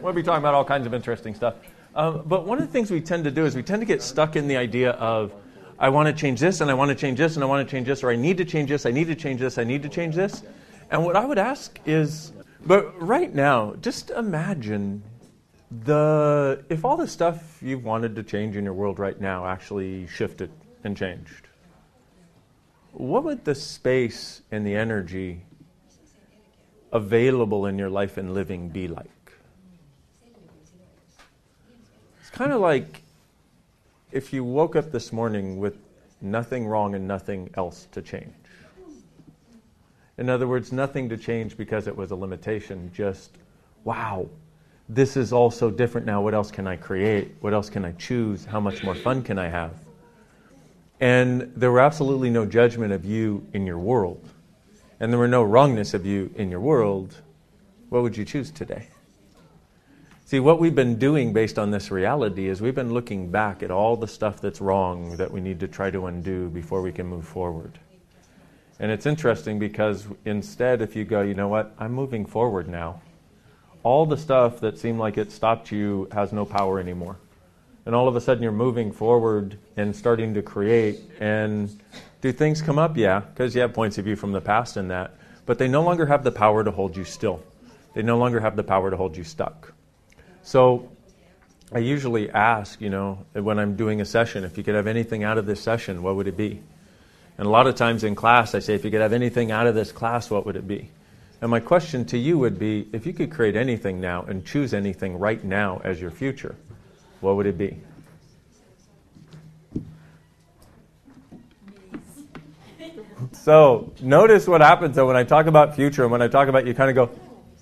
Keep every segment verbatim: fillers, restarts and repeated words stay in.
We'll be talking about all kinds of interesting stuff. Um, but one of the things we tend to do is we tend to get stuck in the idea of, I want to change this, and I want to change this, and I want to change this, or I need to change this, I need to change this, I need to change this. And what I would ask is, but right now, just imagine the if all the stuff you've wanted to change in your world right now actually shifted and changed. What would the space and the energy available in your life and living be like? It's kind of like if you woke up this morning with nothing wrong and nothing else to change. In other words, nothing to change because it was a limitation, just, wow, this is all so different now. What else can I create? What else can I choose? How much more fun can I have? And there were absolutely no judgment of you in your world. And there were no wrongness of you in your world. What would you choose today? See, what we've been doing based on this reality is we've been looking back at all the stuff that's wrong that we need to try to undo before we can move forward. And it's interesting because instead, if you go, you know what, I'm moving forward now. All the stuff that seemed like it stopped you has no power anymore. And all of a sudden you're moving forward and starting to create. And do things come up? Yeah, because you have points of view from the past in that. But they no longer have the power to hold you still. They no longer have the power to hold you stuck. So I usually ask, you know, when I'm doing a session, if you could have anything out of this session, what would it be? And a lot of times in class, I say, if you could have anything out of this class, what would it be? And my question to you would be, if you could create anything now and choose anything right now as your future, what would it be? So notice what happens though when I talk about future and when I talk about, you kind of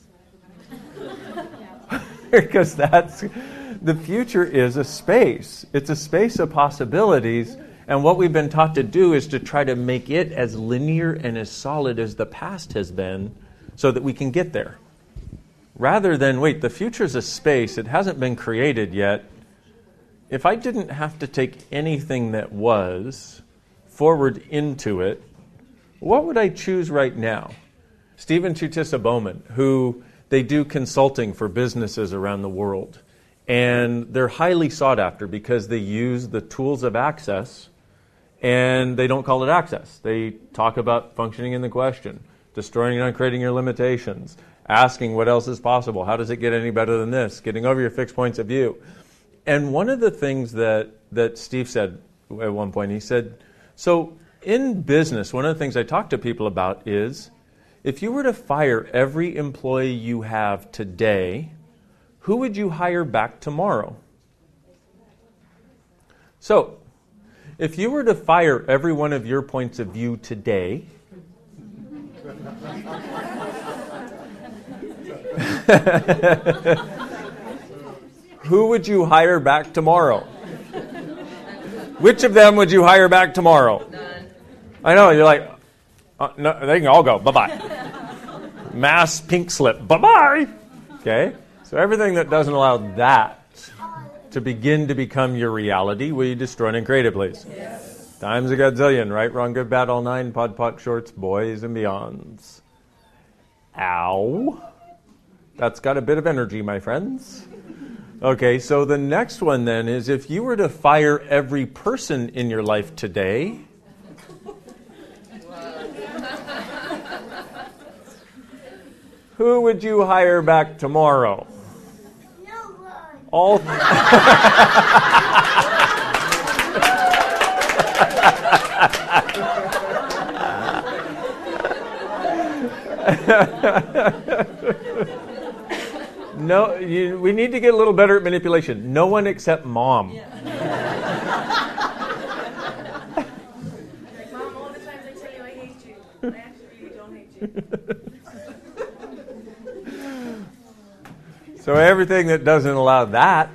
go, because that's, the future is a space. It's a space of possibilities. And what we've been taught to do is to try to make it as linear and as solid as the past has been so that we can get there. Rather than, wait, the future's a space, it hasn't been created yet. If I didn't have to take anything that was forward into it, what would I choose right now? Stephen Chutisa Bowman, who they do consulting for businesses around the world. And they're highly sought after because they use the tools of access and they don't call it access. They talk about functioning in the question, destroying and uncreating your limitations, asking what else is possible, how does it get any better than this, getting over your fixed points of view. And one of the things that, that Steve said at one point, he said, so in business, one of the things I talk to people about is, if you were to fire every employee you have today, who would you hire back tomorrow? So, if you were to fire every one of your points of view today, who would you hire back tomorrow? Which of them would you hire back tomorrow? None. I know, you're like, uh, no, they can all go, bye-bye. Mass pink slip, bye-bye. Okay? So everything that doesn't allow that to begin to become your reality, will you destroy and create it, please? Yes. Times a godzillion, right, wrong, good, bad, all nine, pod, poc, shorts, boys, and beyonds. Ow. That's got a bit of energy, my friends. Okay, so the next one then is, if you were to fire every person in your life today, who would you hire back tomorrow? No one. All. No, you, we need to get a little better at manipulation. No one except mom. Yeah. Like, Mom, all the times I tell you I hate you, I actually really don't hate you. So everything that doesn't allow that.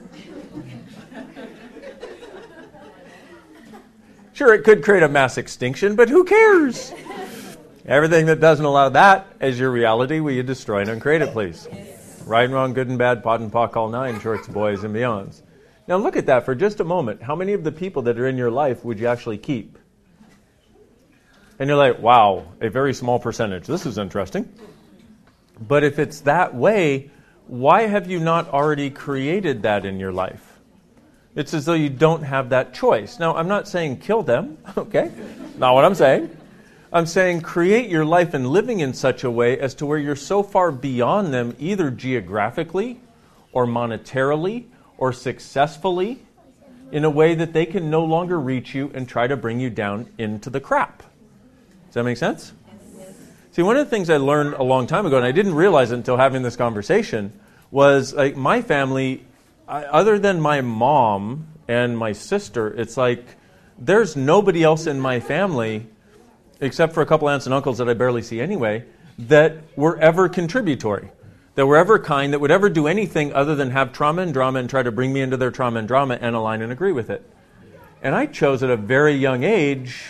Sure, it could create a mass extinction, but who cares? Everything that doesn't allow that as your reality, will you destroy and uncreate it, please? Right and wrong, good and bad, pod and poc, all nine, shorts, boys, and beyonds. Now look at that for just a moment. How many of the people that are in your life would you actually keep? And you're like, wow, a very small percentage. This is interesting. But if it's that way, why have you not already created that in your life? It's as though you don't have that choice. Now, I'm not saying kill them, okay? Not what I'm saying. I'm saying create your life and living in such a way as to where you're so far beyond them, either geographically or monetarily or successfully, in a way that they can no longer reach you and try to bring you down into the crap. Does that make sense? Yes. See, one of the things I learned a long time ago, and I didn't realize it until having this conversation, was like my family, I, other than my mom and my sister, it's like there's nobody else in my family, except for a couple aunts and uncles that I barely see anyway, that were ever contributory, that were ever kind, that would ever do anything other than have trauma and drama and try to bring me into their trauma and drama and align and agree with it. And I chose at a very young age,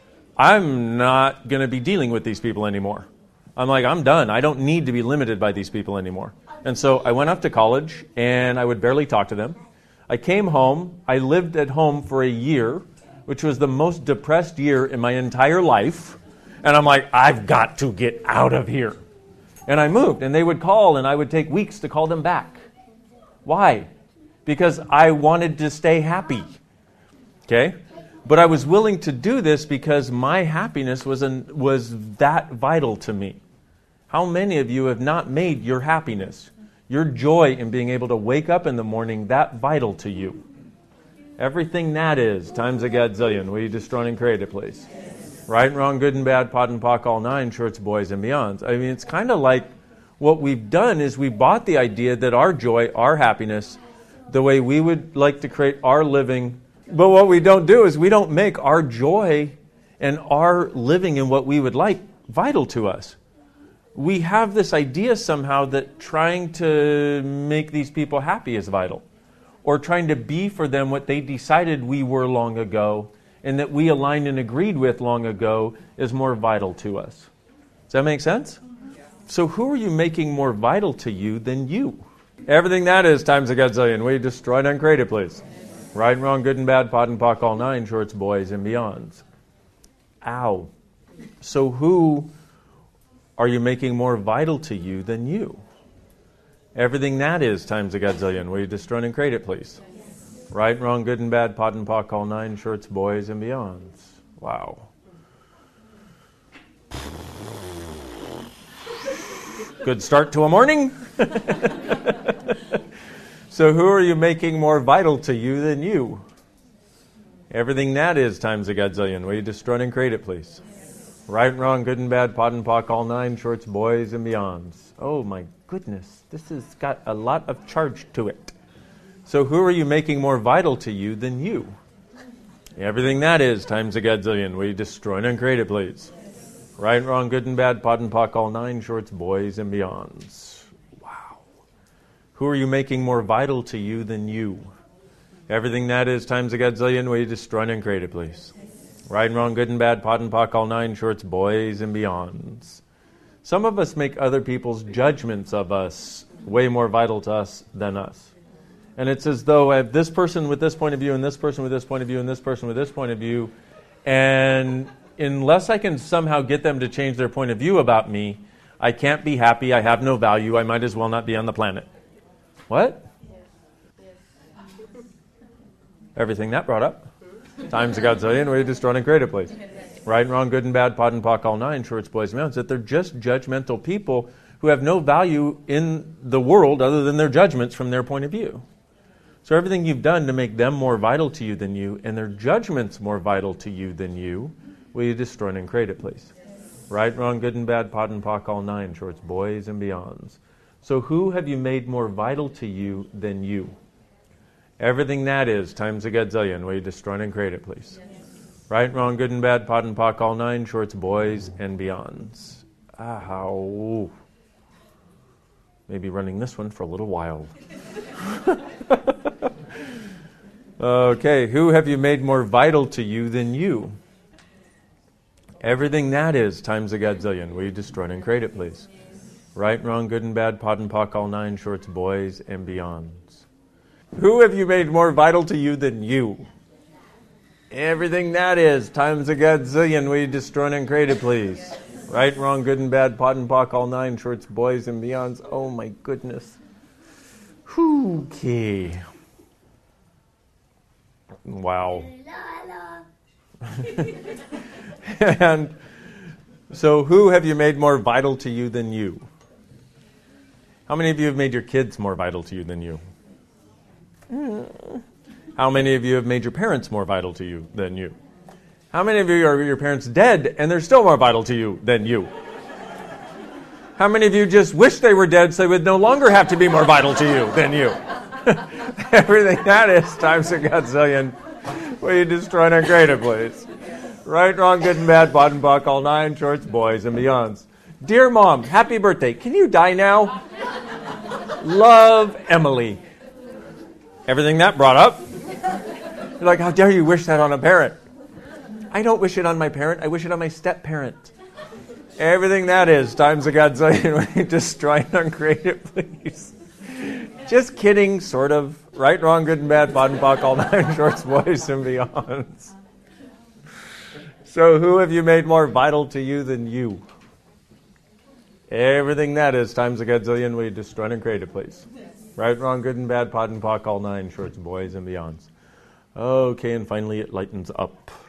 I'm not going to be dealing with these people anymore. I'm like, I'm done. I don't need to be limited by these people anymore. And so I went off to college, and I would barely talk to them. I came home. I lived at home for a year, which was the most depressed year in my entire life. And I'm like, I've got to get out of here. And I moved, and they would call, and I would take weeks to call them back. Why? Because I wanted to stay happy. Okay? But I was willing to do this because my happiness was an, was that vital to me. How many of you have not made your happiness, your joy in being able to wake up in the morning, that vital to you? Everything that is, times a gazillion. Will you destroy and create it, please? Right and wrong, good and bad, pot and pock, all nine, shorts, boys, and beyonds. I mean, it's kind of like what we've done is we bought the idea that our joy, our happiness, the way we would like to create our living. But what we don't do is we don't make our joy and our living in what we would like vital to us. We have this idea somehow that trying to make these people happy is vital, or trying to be for them what they decided we were long ago and that we aligned and agreed with long ago is more vital to us. Does that make sense? So who are you making more vital to you than you? Everything that is times a gazillion. Will you destroy and uncreate it, please? Right and wrong, good and bad, pot and pock, all nine, shorts, boys, and beyonds. Ow. So who are you making more vital to you than you? Everything that is times a gazillion. Will you destroy and create it, please? Right and wrong, good and bad, pot and pock, all nine, shorts, boys, and beyonds. Wow. Good start to a morning. So who are you making more vital to you than you? Everything that is times a gazillion. Will you destroy and create it, please? Right and wrong, good and bad, pot and pock, all nine, shorts, boys, and beyonds. Oh my goodness, this has got a lot of charge to it. So who are you making more vital to you than you? Everything that is times a gazillion. Will you destroy and uncreate it, please? Right and wrong, good and bad, pot and pock, all nine, shorts, boys, and beyonds. Wow. Who are you making more vital to you than you? Everything that is times a gazillion. Will you destroy and uncreate it, please? Right and wrong, good and bad, pot and pock, all nine, shorts, boys, and beyonds. Some of us make other people's judgments of us way more vital to us than us. And it's as though I have this person with this point of view, and this person with this point of view, and this person with this point of view, and unless I can somehow get them to change their point of view about me, I can't be happy, I have no value, I might as well not be on the planet. What? Everything that brought up. Times a gazillion, way to destroy and create a place. Right and wrong, good and bad, pot and pock, all nine, shorts, boys, and beyonds. That they're just judgmental people who have no value in the world other than their judgments from their point of view. So everything you've done to make them more vital to you than you, and their judgments more vital to you than you, will you destroy and create it, please? Yes. Right, wrong, good and bad, pot and pock, all nine, shorts, boys, and beyonds. So who have you made more vital to you than you? Everything that is times a gazillion. Will you destroy and create it, please? Yes. Right, wrong, good and bad, pot and pock, all nine, shorts, boys, and beyonds. Ow. Maybe running this one for a little while. Okay, who have you made more vital to you than you? Everything that is times a gazillion. Will you destroy and create it, please? Right, wrong, good and bad, pot and pock, all nine, shorts, boys, and beyonds. Who have you made more vital to you than you? Everything that is times a gazillion. Will you destroy and create it, please? Right, wrong, good and bad, pot and pock, all nine, shorts, boys, and beyonds. Oh my goodness. Okay. Wow. And so who have you made more vital to you than you? How many of you have made your kids more vital to you than you? How many of you have made your parents more vital to you than you? How many of you are your parents dead and they're still more vital to you than you? How many of you just wish they were dead so they would no longer have to be more vital to you than you? Everything that is times a godzillion. Will you destroy and create, please? Right, wrong, good and bad, bottom, buck, all nine, shorts, boys, and beyonds. Dear Mom, happy birthday. Can you die now? Love, Emily. Everything that brought up. You're like, how dare you wish that on a parent? I don't wish it on my parent. I wish it on my step-parent. Everything that is times a godzillion. Will you destroy and uncreate it, please? Just kidding, sort of. Right, wrong, good and bad, bottom, buck, all nine, shorts, boys, and beyonds. So who have you made more vital to you than you? Everything that is times a godzillion. Will you destroy and create it, please? Right, wrong, good and bad, pot and pock, all nine, shorts, boys, and beyonds. Okay, and finally it lightens up.